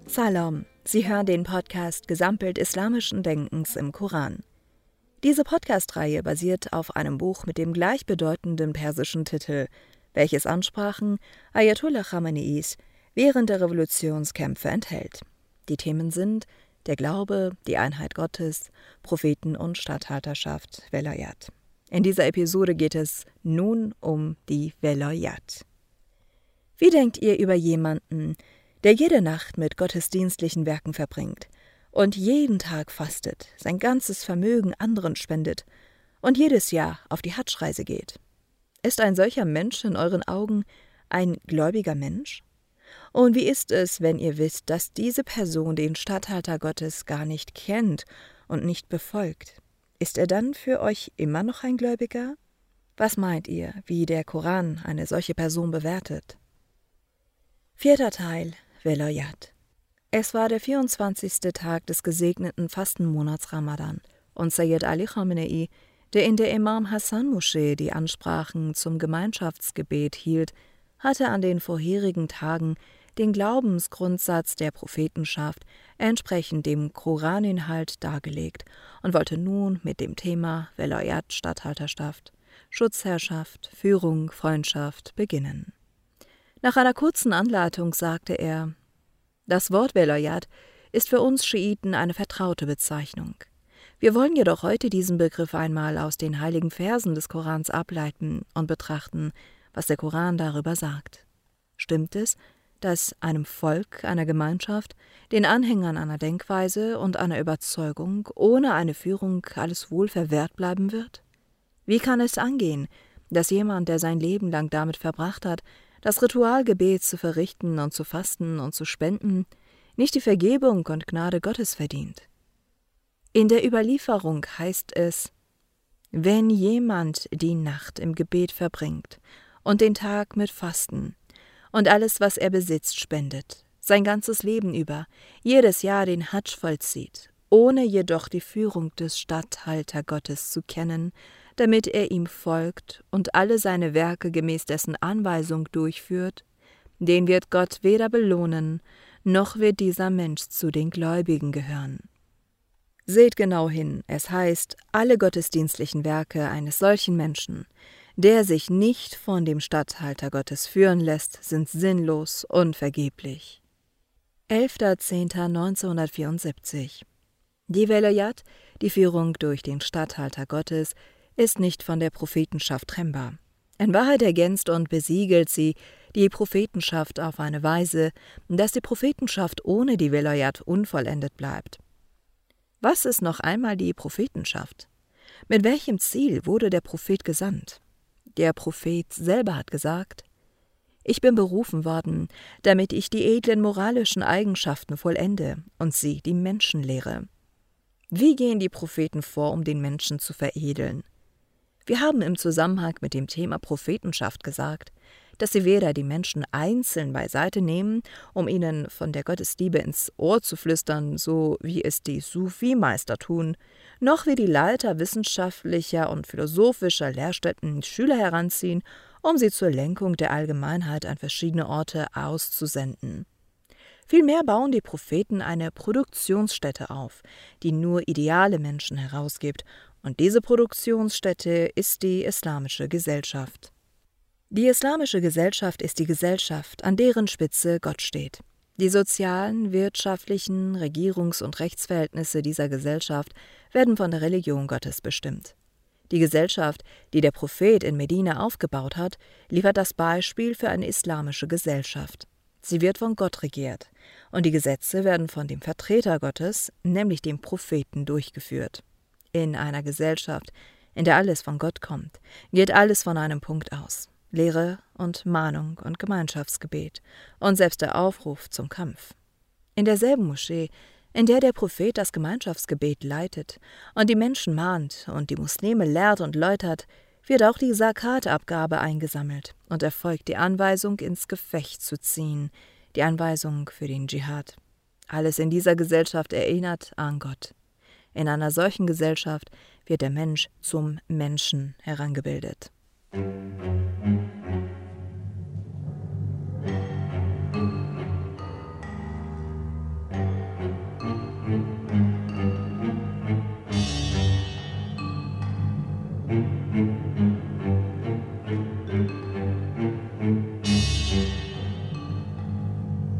Salam, Sie hören den Podcast Gesamtbild islamischen Denkens im Koran. Diese Podcast-Reihe basiert auf einem Buch mit dem gleichbedeutenden persischen Titel, welches Ansprachen Ayatollah Khameneis während der Revolutionskämpfe enthält. Die Themen sind der Glaube, die Einheit Gottes, Propheten und Statthalterschaft, Velayat. In dieser Episode geht es nun um die Velayat. Wie denkt ihr über jemanden, der jede Nacht mit gottesdienstlichen Werken verbringt und jeden Tag fastet, sein ganzes Vermögen anderen spendet und jedes Jahr auf die Hadsch-Reise geht? Ist ein solcher Mensch in euren Augen ein gläubiger Mensch? Und wie ist es, wenn ihr wisst, dass diese Person den Statthalter Gottes gar nicht kennt und nicht befolgt? Ist er dann für euch immer noch ein Gläubiger? Was meint ihr, wie der Koran eine solche Person bewertet? 4. Teil, Velayat. Es war der 24. Tag des gesegneten Fastenmonats Ramadan und Sayyid Ali Khamenei, der in der Imam Hassan Moschee die Ansprachen zum Gemeinschaftsgebet hielt, hatte an den vorherigen Tagen den Glaubensgrundsatz der Prophetenschaft entsprechend dem Koraninhalt dargelegt und wollte nun mit dem Thema Velayat, Statthalterschaft, Schutzherrschaft, Führung, Freundschaft beginnen. Nach einer kurzen Anleitung sagte er: Das Wort Velayat ist für uns Schiiten eine vertraute Bezeichnung. Wir wollen jedoch heute diesen Begriff einmal aus den heiligen Versen des Korans ableiten und betrachten, was der Koran darüber sagt. Stimmt es, dass einem Volk, einer Gemeinschaft, den Anhängern einer Denkweise und einer Überzeugung ohne eine Führung alles wohl verwehrt bleiben wird? Wie kann es angehen, dass jemand, der sein Leben lang damit verbracht hat, das Ritualgebet zu verrichten und zu fasten und zu spenden, nicht die Vergebung und Gnade Gottes verdient? In der Überlieferung heißt es: Wenn jemand die Nacht im Gebet verbringt und den Tag mit Fasten und alles, was er besitzt, spendet, sein ganzes Leben über, jedes Jahr den Hadsch vollzieht, ohne jedoch die Führung des Statthalter Gottes zu kennen, damit er ihm folgt und alle seine Werke gemäß dessen Anweisung durchführt, den wird Gott weder belohnen, noch wird dieser Mensch zu den Gläubigen gehören. Seht genau hin, es heißt, alle gottesdienstlichen Werke eines solchen Menschen, der sich nicht von dem Statthalter Gottes führen lässt, sind sinnlos und vergeblich. 11.10.1974. Die Velayat, die Führung durch den Statthalter Gottes, ist nicht von der Prophetenschaft trennbar. In Wahrheit ergänzt und besiegelt sie die Prophetenschaft auf eine Weise, dass die Prophetenschaft ohne die Velayat unvollendet bleibt. Was ist noch einmal die Prophetenschaft? Mit welchem Ziel wurde der Prophet gesandt? Der Prophet selber hat gesagt: Ich bin berufen worden, damit ich die edlen moralischen Eigenschaften vollende und sie die Menschen lehre. Wie gehen die Propheten vor, um den Menschen zu veredeln? Wir haben im Zusammenhang mit dem Thema Prophetenschaft gesagt, dass sie weder die Menschen einzeln beiseite nehmen, um ihnen von der Gottesliebe ins Ohr zu flüstern, so wie es die Sufi-Meister tun, noch wie die Leiter wissenschaftlicher und philosophischer Lehrstätten Schüler heranziehen, um sie zur Lenkung der Allgemeinheit an verschiedene Orte auszusenden. Vielmehr bauen die Propheten eine Produktionsstätte auf, die nur ideale Menschen herausgibt, und diese Produktionsstätte ist die islamische Gesellschaft. Die islamische Gesellschaft ist die Gesellschaft, an deren Spitze Gott steht. Die sozialen, wirtschaftlichen, Regierungs- und Rechtsverhältnisse dieser Gesellschaft werden von der Religion Gottes bestimmt. Die Gesellschaft, die der Prophet in Medina aufgebaut hat, liefert das Beispiel für eine islamische Gesellschaft. Sie wird von Gott regiert, und die Gesetze werden von dem Vertreter Gottes, nämlich dem Propheten, durchgeführt. In einer Gesellschaft, in der alles von Gott kommt, geht alles von einem Punkt aus: Lehre und Mahnung und Gemeinschaftsgebet und selbst der Aufruf zum Kampf. In derselben Moschee, in der der Prophet das Gemeinschaftsgebet leitet und die Menschen mahnt und die Muslime lehrt und läutert, wird auch die Zakat-Abgabe eingesammelt und erfolgt die Anweisung, ins Gefecht zu ziehen, die Anweisung für den Dschihad. Alles in dieser Gesellschaft erinnert an Gott. In einer solchen Gesellschaft wird der Mensch zum Menschen herangebildet.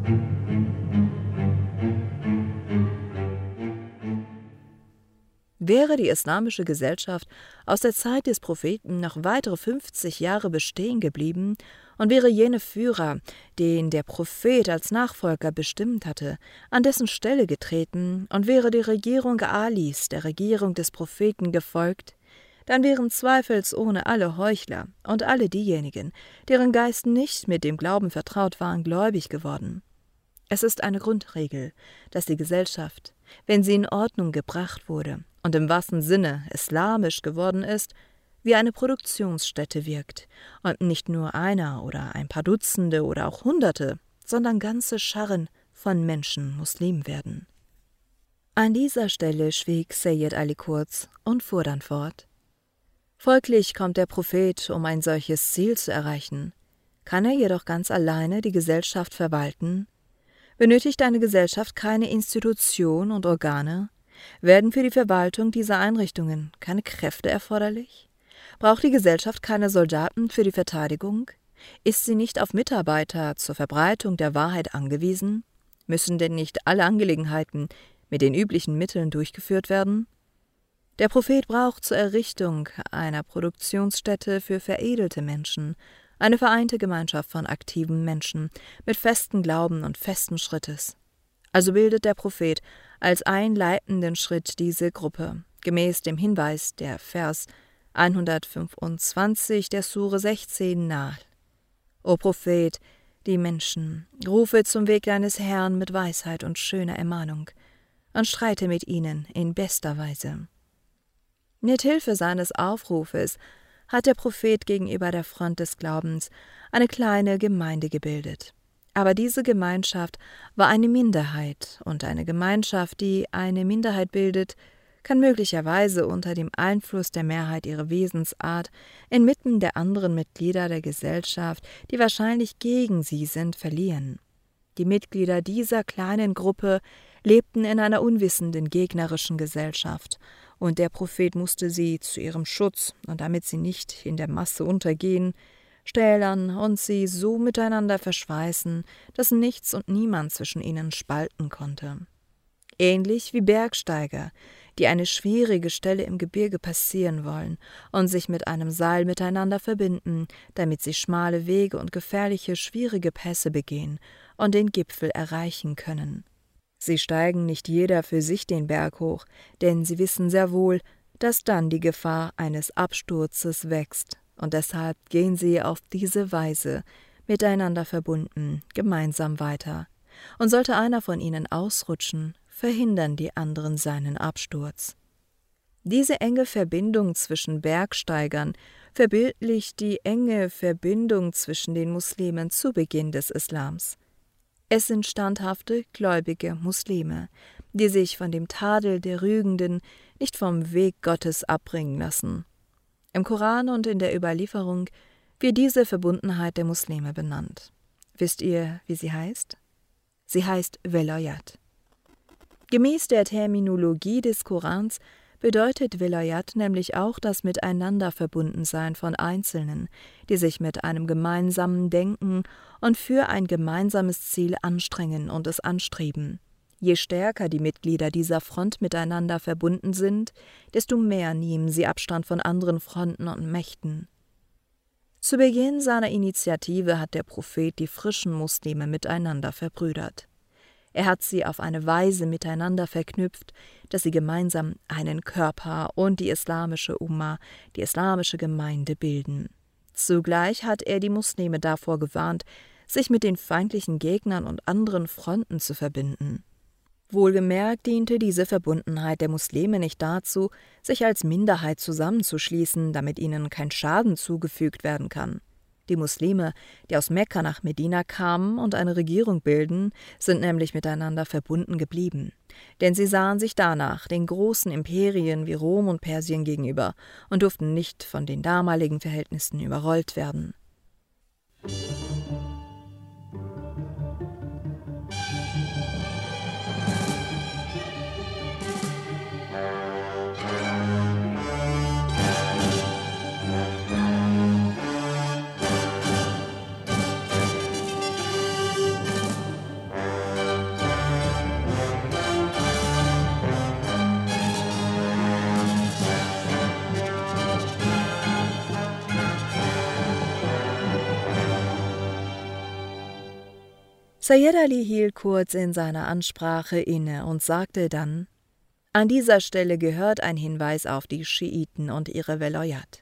Wäre die islamische Gesellschaft aus der Zeit des Propheten noch weitere 50 Jahre bestehen geblieben und wäre jene Führer, den der Prophet als Nachfolger bestimmt hatte, an dessen Stelle getreten und wäre die Regierung Alis der Regierung des Propheten gefolgt, dann wären zweifelsohne alle Heuchler und alle diejenigen, deren Geist nicht mit dem Glauben vertraut waren, gläubig geworden. Es ist eine Grundregel, dass die Gesellschaft, wenn sie in Ordnung gebracht wurde und im wahrsten Sinne islamisch geworden ist, wie eine Produktionsstätte wirkt und nicht nur einer oder ein paar Dutzende oder auch Hunderte, sondern ganze Scharren von Menschen Muslim werden. An dieser Stelle schwieg Seyyed Ali kurz und fuhr dann fort. Folglich kommt der Prophet, um ein solches Ziel zu erreichen. Kann er jedoch ganz alleine die Gesellschaft verwalten? Benötigt eine Gesellschaft keine Institution und Organe? Werden für die Verwaltung dieser Einrichtungen keine Kräfte erforderlich? Braucht die Gesellschaft keine Soldaten für die Verteidigung? Ist sie nicht auf Mitarbeiter zur Verbreitung der Wahrheit angewiesen? Müssen denn nicht alle Angelegenheiten mit den üblichen Mitteln durchgeführt werden? Der Prophet braucht zur Errichtung einer Produktionsstätte für veredelte Menschen eine vereinte Gemeinschaft von aktiven Menschen mit festem Glauben und festen Schrittes. Also bildet der Prophet als einleitenden Schritt diese Gruppe, gemäß dem Hinweis der Vers 125 der Sure 16 nach. O Prophet, die Menschen, rufe zum Weg deines Herrn mit Weisheit und schöner Ermahnung und streite mit ihnen in bester Weise. Mit Hilfe seines Aufrufes hat der Prophet gegenüber der Front des Glaubens eine kleine Gemeinde gebildet. Aber diese Gemeinschaft war eine Minderheit, und eine Gemeinschaft, die eine Minderheit bildet, kann möglicherweise unter dem Einfluss der Mehrheit ihrer Wesensart inmitten der anderen Mitglieder der Gesellschaft, die wahrscheinlich gegen sie sind, verlieren. Die Mitglieder dieser kleinen Gruppe lebten in einer unwissenden, gegnerischen Gesellschaft, und der Prophet musste sie zu ihrem Schutz und damit sie nicht in der Masse untergehen, stählern und sie so miteinander verschweißen, dass nichts und niemand zwischen ihnen spalten konnte. Ähnlich wie Bergsteiger, die eine schwierige Stelle im Gebirge passieren wollen und sich mit einem Seil miteinander verbinden, damit sie schmale Wege und gefährliche, schwierige Pässe begehen und den Gipfel erreichen können. Sie steigen nicht jeder für sich den Berg hoch, denn sie wissen sehr wohl, dass dann die Gefahr eines Absturzes wächst, und deshalb gehen sie auf diese Weise, miteinander verbunden, gemeinsam weiter. Und sollte einer von ihnen ausrutschen, verhindern die anderen seinen Absturz. Diese enge Verbindung zwischen Bergsteigern verbildlicht die enge Verbindung zwischen den Muslimen zu Beginn des Islams. Es sind standhafte, gläubige Muslime, die sich von dem Tadel der Rügenden nicht vom Weg Gottes abbringen lassen. Im Koran und in der Überlieferung wird diese Verbundenheit der Muslime benannt. Wisst ihr, wie sie heißt? Sie heißt Velayat. Gemäß der Terminologie des Korans bedeutet Velayat nämlich auch das Miteinander-Verbundensein von Einzelnen, die sich mit einem gemeinsamen Denken und für ein gemeinsames Ziel anstrengen und es anstreben. Je stärker die Mitglieder dieser Front miteinander verbunden sind, desto mehr nehmen sie Abstand von anderen Fronten und Mächten. Zu Beginn seiner Initiative hat der Prophet die frischen Muslime miteinander verbrüdert. Er hat sie auf eine Weise miteinander verknüpft, dass sie gemeinsam einen Körper und die islamische Umma, die islamische Gemeinde bilden. Zugleich hat er die Muslime davor gewarnt, sich mit den feindlichen Gegnern und anderen Fronten zu verbinden. Wohlgemerkt diente diese Verbundenheit der Muslime nicht dazu, sich als Minderheit zusammenzuschließen, damit ihnen kein Schaden zugefügt werden kann. Die Muslime, die aus Mekka nach Medina kamen und eine Regierung bilden, sind nämlich miteinander verbunden geblieben. Denn sie sahen sich danach den großen Imperien wie Rom und Persien gegenüber und durften nicht von den damaligen Verhältnissen überrollt werden. Sayyid Ali hielt kurz in seiner Ansprache inne und sagte dann: An dieser Stelle gehört ein Hinweis auf die Schiiten und ihre Velayat.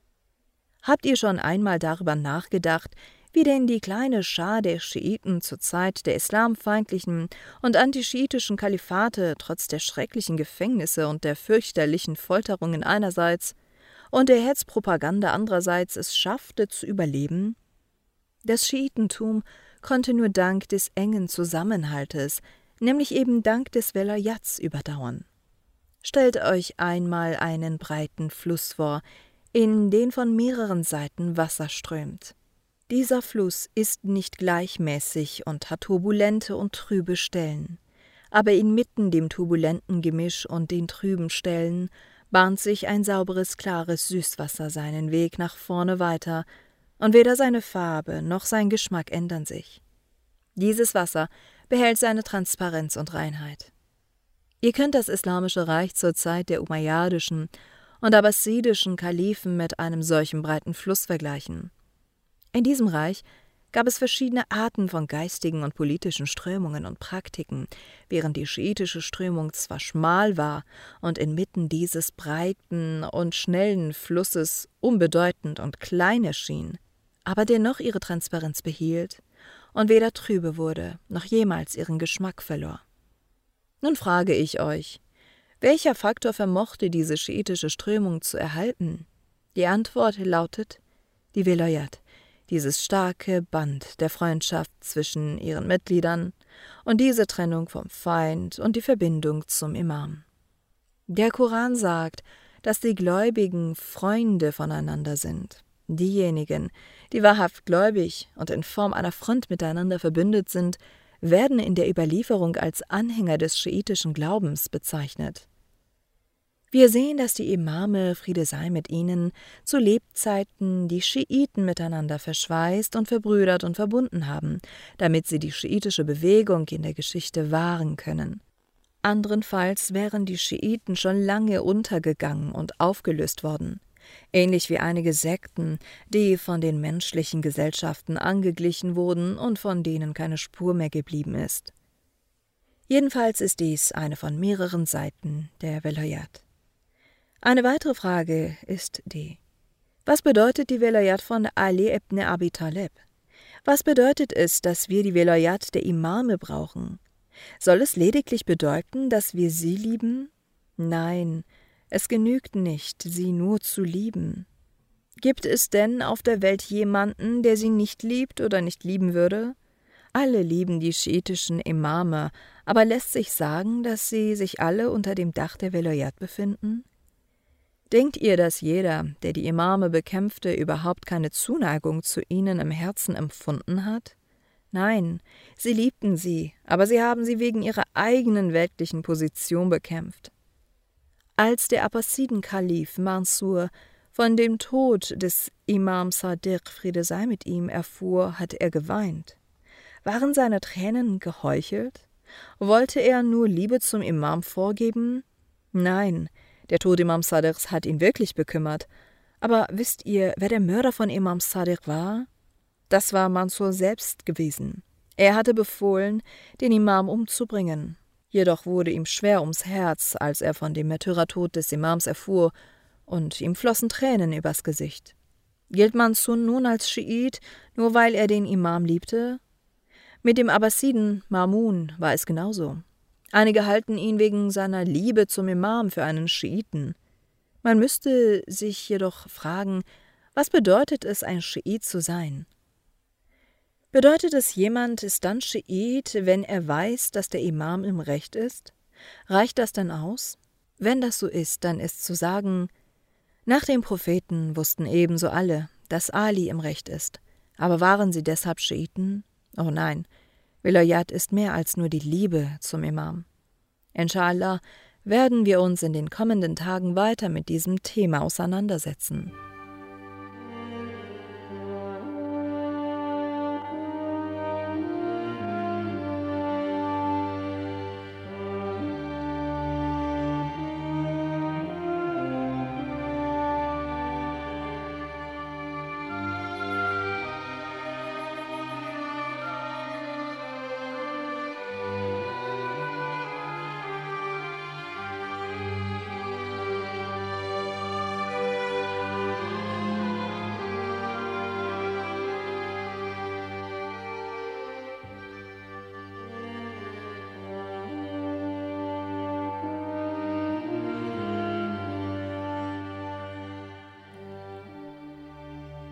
Habt ihr schon einmal darüber nachgedacht, wie denn die kleine Schar der Schiiten zur Zeit der islamfeindlichen und antischiitischen Kalifate trotz der schrecklichen Gefängnisse und der fürchterlichen Folterungen einerseits und der Hetzpropaganda andererseits es schaffte zu überleben? Das Schiitentum konnte nur dank des engen Zusammenhaltes, nämlich eben dank des Velayats, überdauern. Stellt euch einmal einen breiten Fluss vor, in den von mehreren Seiten Wasser strömt. Dieser Fluss ist nicht gleichmäßig und hat turbulente und trübe Stellen. Aber inmitten dem turbulenten Gemisch und den trüben Stellen bahnt sich ein sauberes, klares Süßwasser seinen Weg nach vorne weiter, und weder seine Farbe noch sein Geschmack ändern sich. Dieses Wasser behält seine Transparenz und Reinheit. Ihr könnt das Islamische Reich zur Zeit der umayyadischen und abbasidischen Kalifen mit einem solchen breiten Fluss vergleichen. In diesem Reich gab es verschiedene Arten von geistigen und politischen Strömungen und Praktiken, während die schiitische Strömung zwar schmal war und inmitten dieses breiten und schnellen Flusses unbedeutend und klein erschien, aber dennoch ihre Transparenz behielt und weder trübe wurde, noch jemals ihren Geschmack verlor. Nun frage ich euch, welcher Faktor vermochte diese schiitische Strömung zu erhalten? Die Antwort lautet die Velayat, dieses starke Band der Freundschaft zwischen ihren Mitgliedern und diese Trennung vom Feind und die Verbindung zum Imam. Der Koran sagt, dass die Gläubigen Freunde voneinander sind. Diejenigen, die wahrhaft gläubig und in Form einer Front miteinander verbündet sind, werden in der Überlieferung als Anhänger des schiitischen Glaubens bezeichnet. Wir sehen, dass die Imame, Friede sei mit ihnen, zu Lebzeiten die Schiiten miteinander verschweißt und verbrüdert und verbunden haben, damit sie die schiitische Bewegung in der Geschichte wahren können. Andernfalls wären die Schiiten schon lange untergegangen und aufgelöst worden, ähnlich wie einige Sekten, die von den menschlichen Gesellschaften angeglichen wurden und von denen keine Spur mehr geblieben ist. Jedenfalls ist dies eine von mehreren Seiten der Velayat. Eine weitere Frage ist die: Was bedeutet die Velayat von Ali ibn Abi Talib? Was bedeutet es, dass wir die Velayat der Imame brauchen? Soll es lediglich bedeuten, dass wir sie lieben? Nein, es genügt nicht, sie nur zu lieben. Gibt es denn auf der Welt jemanden, der sie nicht liebt oder nicht lieben würde? Alle lieben die schiitischen Imame, aber lässt sich sagen, dass sie sich alle unter dem Dach der Velayat befinden? Denkt ihr, dass jeder, der die Imame bekämpfte, überhaupt keine Zuneigung zu ihnen im Herzen empfunden hat? Nein, sie liebten sie, aber sie haben sie wegen ihrer eigenen weltlichen Position bekämpft. Als der Abbasiden-Kalif Mansur von dem Tod des Imam Sadiq, Friede sei mit ihm, erfuhr, hat er geweint. Waren seine Tränen geheuchelt? Wollte er nur Liebe zum Imam vorgeben? Nein, der Tod Imam Sadiqs hat ihn wirklich bekümmert. Aber wisst ihr, wer der Mörder von Imam Sadiq war? Das war Mansur selbst gewesen. Er hatte befohlen, den Imam umzubringen. Jedoch wurde ihm schwer ums Herz, als er von dem Märtyrertod des Imams erfuhr, und ihm flossen Tränen übers Gesicht. Gilt Mansur nun als Schiit, nur weil er den Imam liebte? Mit dem Abbasiden Mamun war es genauso. Einige halten ihn wegen seiner Liebe zum Imam für einen Schiiten. Man müsste sich jedoch fragen, was bedeutet es, ein Schiit zu sein? Bedeutet es, jemand ist dann Schiit, wenn er weiß, dass der Imam im Recht ist? Reicht das dann aus? Wenn das so ist, dann ist zu sagen: Nach dem Propheten wussten ebenso alle, dass Ali im Recht ist. Aber waren sie deshalb Schiiten? Oh nein, Velayat ist mehr als nur die Liebe zum Imam. Inshallah werden wir uns in den kommenden Tagen weiter mit diesem Thema auseinandersetzen.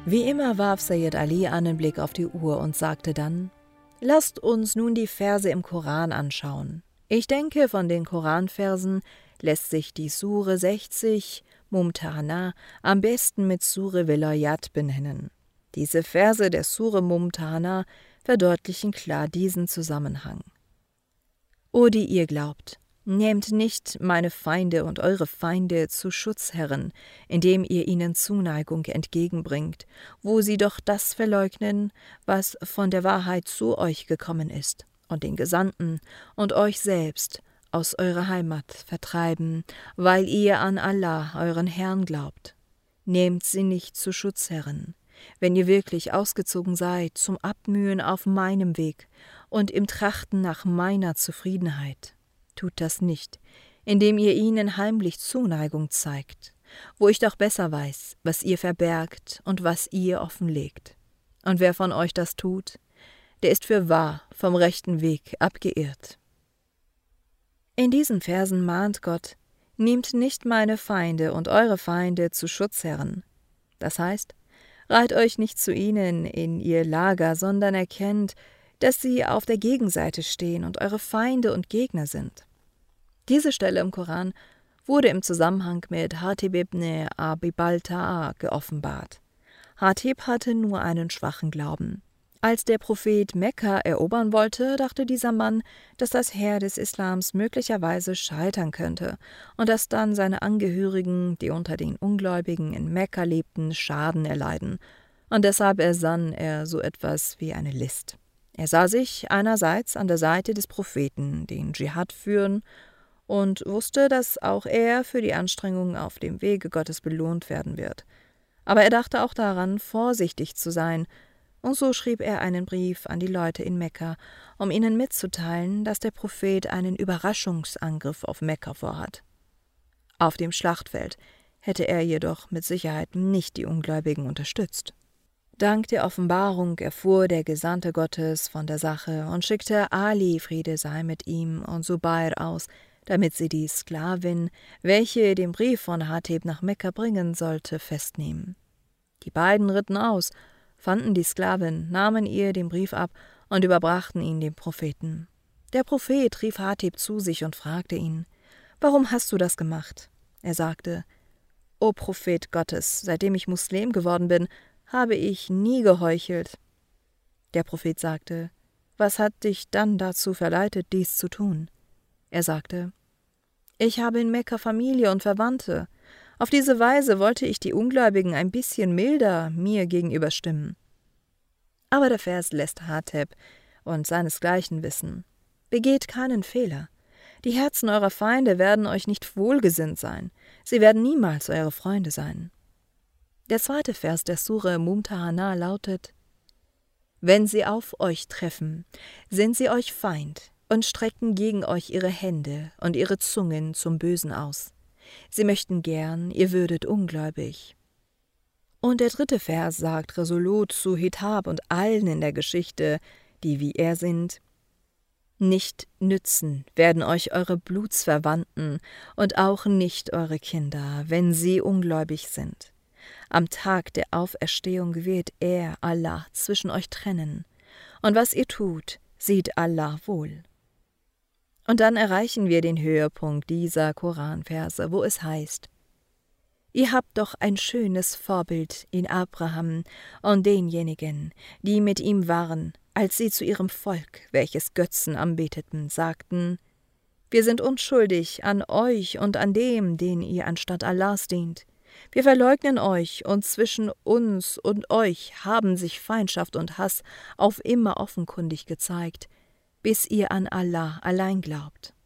Wie immer warf Sayyid Ali einen Blick auf die Uhr und sagte dann: »Lasst uns nun die Verse im Koran anschauen. Ich denke, von den Koranversen lässt sich die Sure 60, Mumtahana, am besten mit Sure Wilayat benennen. Diese Verse der Sure Mumtahana verdeutlichen klar diesen Zusammenhang. O, die ihr glaubt, nehmt nicht meine Feinde und eure Feinde zu Schutzherren, indem ihr ihnen Zuneigung entgegenbringt, wo sie doch das verleugnen, was von der Wahrheit zu euch gekommen ist, und den Gesandten und euch selbst aus eurer Heimat vertreiben, weil ihr an Allah, euren Herrn, glaubt. Nehmt sie nicht zu Schutzherren, wenn ihr wirklich ausgezogen seid zum Abmühen auf meinem Weg und im Trachten nach meiner Zufriedenheit. Tut das nicht, indem ihr ihnen heimlich Zuneigung zeigt, wo ich doch besser weiß, was ihr verbergt und was ihr offenlegt. Und wer von euch das tut, der ist fürwahr vom rechten Weg abgeirrt.« In diesen Versen mahnt Gott: Nehmt nicht meine Feinde und eure Feinde zu Schutzherren. Das heißt, reiht euch nicht zu ihnen in ihr Lager, sondern erkennt, dass sie auf der Gegenseite stehen und eure Feinde und Gegner sind. Diese Stelle im Koran wurde im Zusammenhang mit Hatib ibn Abi Balta'a geoffenbart. Hatib hatte nur einen schwachen Glauben. Als der Prophet Mekka erobern wollte, dachte dieser Mann, dass das Heer des Islams möglicherweise scheitern könnte und dass dann seine Angehörigen, die unter den Ungläubigen in Mekka lebten, Schaden erleiden. Und deshalb ersann er so etwas wie eine List. Er sah sich einerseits an der Seite des Propheten, den Dschihad führen, und wusste, dass auch er für die Anstrengungen auf dem Wege Gottes belohnt werden wird. Aber er dachte auch daran, vorsichtig zu sein, und so schrieb er einen Brief an die Leute in Mekka, um ihnen mitzuteilen, dass der Prophet einen Überraschungsangriff auf Mekka vorhat. Auf dem Schlachtfeld hätte er jedoch mit Sicherheit nicht die Ungläubigen unterstützt. Dank der Offenbarung erfuhr der Gesandte Gottes von der Sache und schickte Ali, Friede sei mit ihm, und Subair aus, damit sie die Sklavin, welche den Brief von Hatib nach Mekka bringen sollte, festnehmen. Die beiden ritten aus, fanden die Sklavin, nahmen ihr den Brief ab und überbrachten ihn dem Propheten. Der Prophet rief Hatib zu sich und fragte ihn: »Warum hast du das gemacht?« Er sagte: »O Prophet Gottes, seitdem ich Muslim geworden bin, habe ich nie geheuchelt.« Der Prophet sagte: »Was hat dich dann dazu verleitet, dies zu tun?« Er sagte: »Ich habe in Mekka Familie und Verwandte. Auf diese Weise wollte ich die Ungläubigen ein bisschen milder mir gegenüber stimmen.« Aber der Vers lässt Hatib und seinesgleichen wissen: »Begeht keinen Fehler. Die Herzen eurer Feinde werden euch nicht wohlgesinnt sein. Sie werden niemals eure Freunde sein.« Der zweite Vers der Sure Mumtahana lautet: »Wenn sie auf euch treffen, sind sie euch Feind und strecken gegen euch ihre Hände und ihre Zungen zum Bösen aus. Sie möchten gern, ihr würdet ungläubig.« Und der dritte Vers sagt resolut zu Hitab und allen in der Geschichte, die wie er sind: »Nicht nützen werden euch eure Blutsverwandten und auch nicht eure Kinder, wenn sie ungläubig sind. Am Tag der Auferstehung wird er, Allah, zwischen euch trennen. Und was ihr tut, sieht Allah wohl.« Und dann erreichen wir den Höhepunkt dieser Koranverse, wo es heißt: »Ihr habt doch ein schönes Vorbild in Abraham und denjenigen, die mit ihm waren, als sie zu ihrem Volk, welches Götzen anbeteten, sagten: Wir sind unschuldig an euch und an dem, den ihr anstatt Allahs dient. Wir verleugnen euch, und zwischen uns und euch haben sich Feindschaft und Hass auf immer offenkundig gezeigt, bis ihr an Allah allein glaubt.«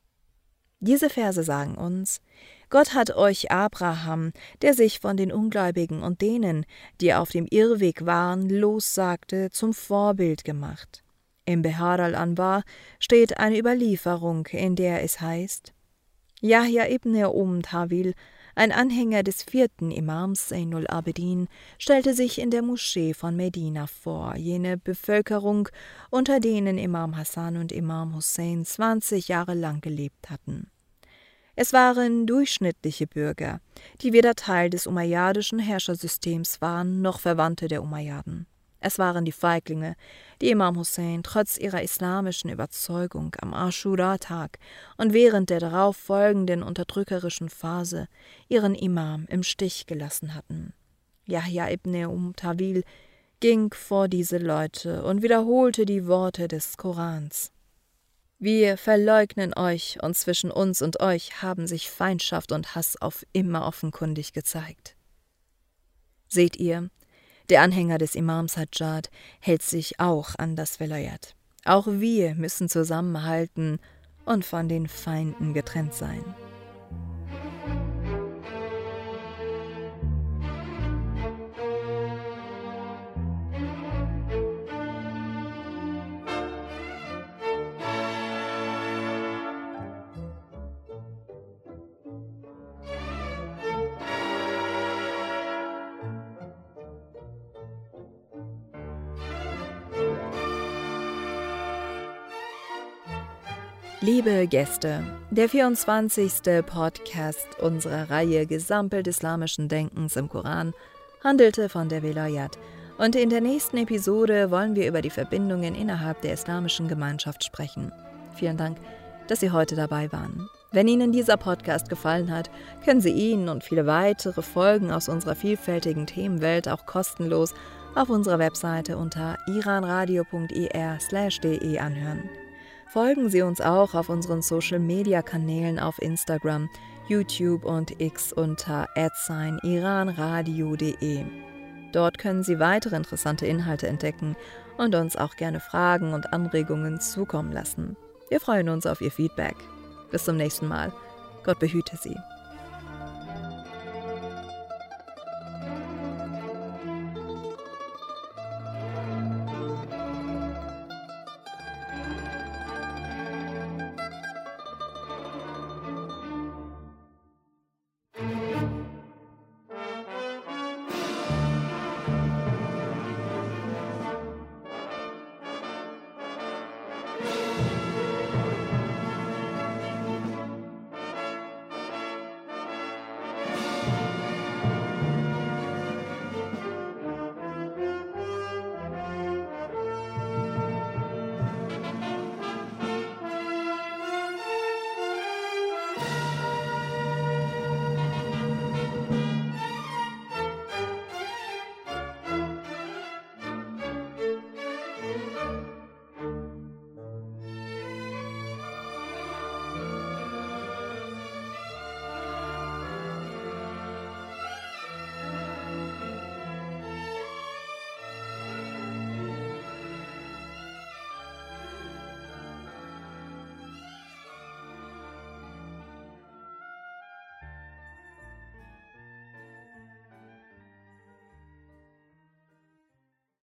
Diese Verse sagen uns: Gott hat euch Abraham, der sich von den Ungläubigen und denen, die auf dem Irrweg waren, lossagte, zum Vorbild gemacht. Im Behar al-Anwar steht eine Überlieferung, in der es heißt: Yahya ibn Tawil, ein Anhänger des 4. Imams Zainul Abidin, stellte sich in der Moschee von Medina vor, jene Bevölkerung, unter denen Imam Hassan und Imam Hussein 20 Jahre lang gelebt hatten. Es waren durchschnittliche Bürger, die weder Teil des umayyadischen Herrschersystems waren, noch Verwandte der Umayyaden. Es waren die Feiglinge, die Imam Hussein trotz ihrer islamischen Überzeugung am Aschura-Tag und während der darauf folgenden unterdrückerischen Phase ihren Imam im Stich gelassen hatten. Yahya ibn Tawil ging vor diese Leute und wiederholte die Worte des Korans. Wir verleugnen euch, und zwischen uns und euch haben sich Feindschaft und Hass auf immer offenkundig gezeigt. Seht ihr, der Anhänger des Imams Hajjad hält sich auch an das Velayat. Auch wir müssen zusammenhalten und von den Feinden getrennt sein. Liebe Gäste, der 24. Podcast unserer Reihe Gesampelt islamischen Denkens im Koran handelte von der Velayat, und in der nächsten Episode wollen wir über die Verbindungen innerhalb der islamischen Gemeinschaft sprechen. Vielen Dank, dass Sie heute dabei waren. Wenn Ihnen dieser Podcast gefallen hat, können Sie ihn und viele weitere Folgen aus unserer vielfältigen Themenwelt auch kostenlos auf unserer Webseite unter iranradio.ir/de anhören. Folgen Sie uns auch auf unseren Social-Media-Kanälen auf Instagram, YouTube und X unter @iranradio.de. Dort können Sie weitere interessante Inhalte entdecken und uns auch gerne Fragen und Anregungen zukommen lassen. Wir freuen uns auf Ihr Feedback. Bis zum nächsten Mal. Gott behüte Sie.